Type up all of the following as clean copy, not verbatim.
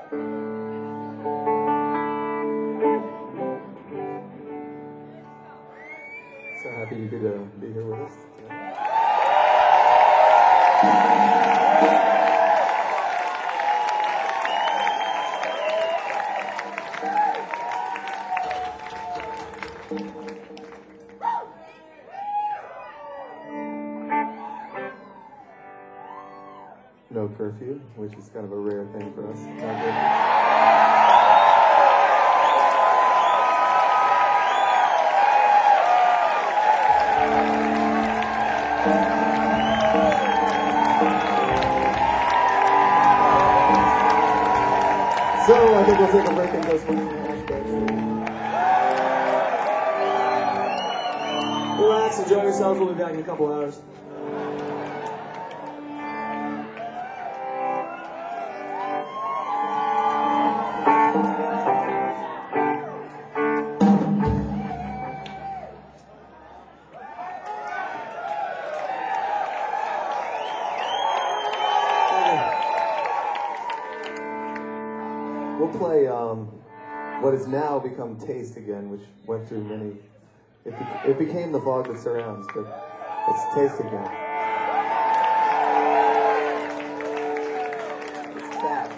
So happy you could be here with us today. No curfew, which is kind of a rare thing for us. So I think we'll take a break and go swing. Relax, enjoy yourselves. We'll be back in a couple hours. We'll play what has now become Taste again, which went through many. It became The Fog That Surrounds, but it's Taste again. It's back.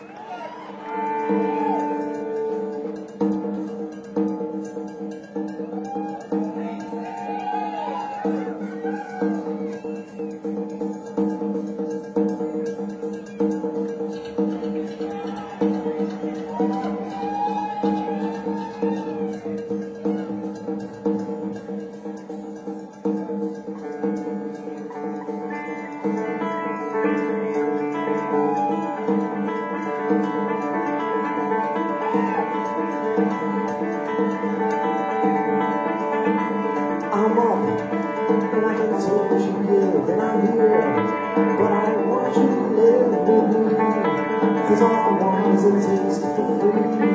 I'm up, and I can take what you give, and I'm here, but I don't want you to live with me, 'cause all I want is a taste for free.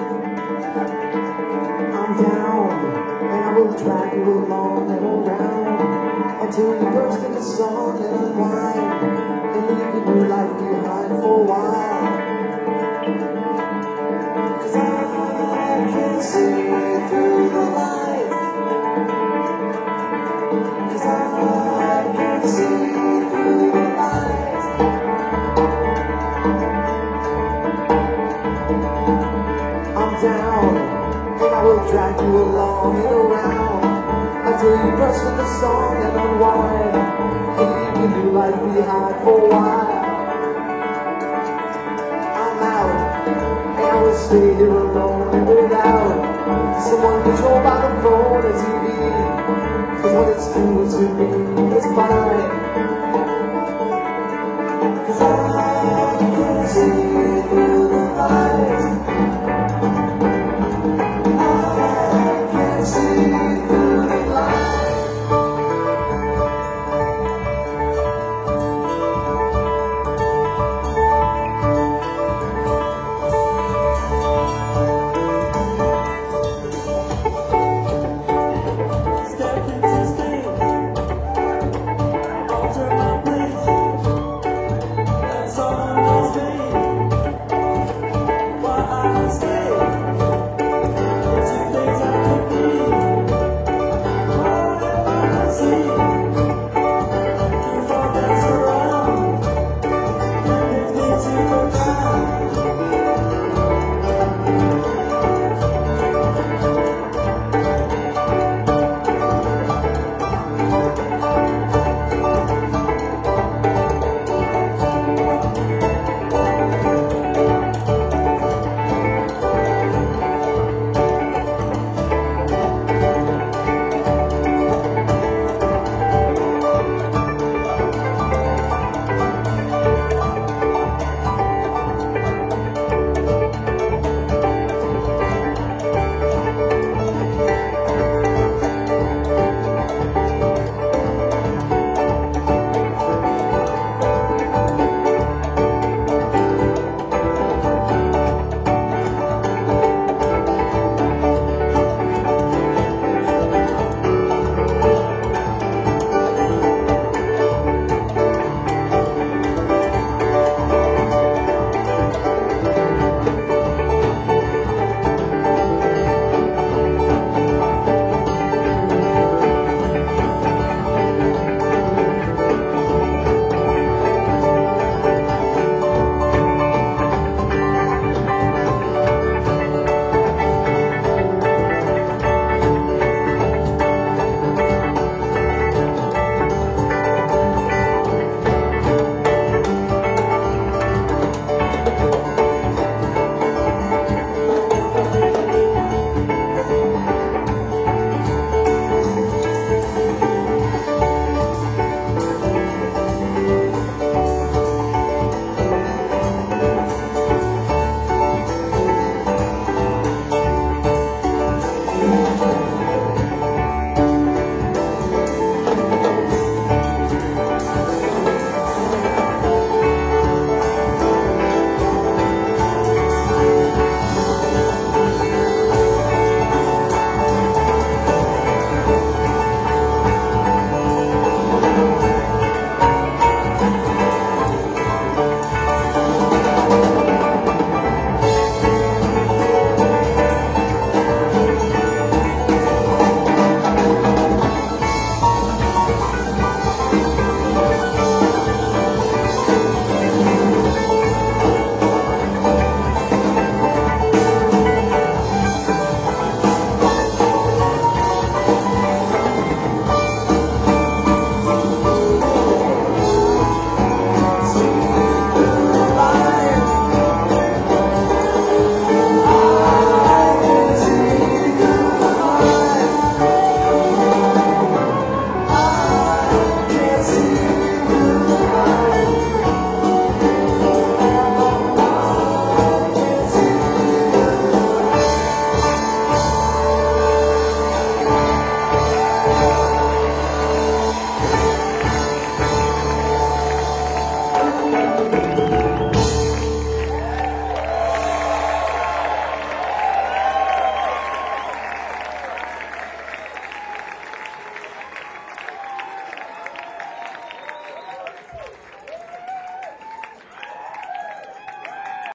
I'm down, and I will drag you along and around, until you burst into song and unwind, and leave your new life behind for a while. 'Cause I can see through the light. I can see through the light. I'm down, and I will drag you along and around, until you burst into song and unwind, and leave your new life behind for a while. I'm out, and I will stay here alone and without someone controlled by the phone or TV. 'Cause what it's doing to me is fine. 'Cause I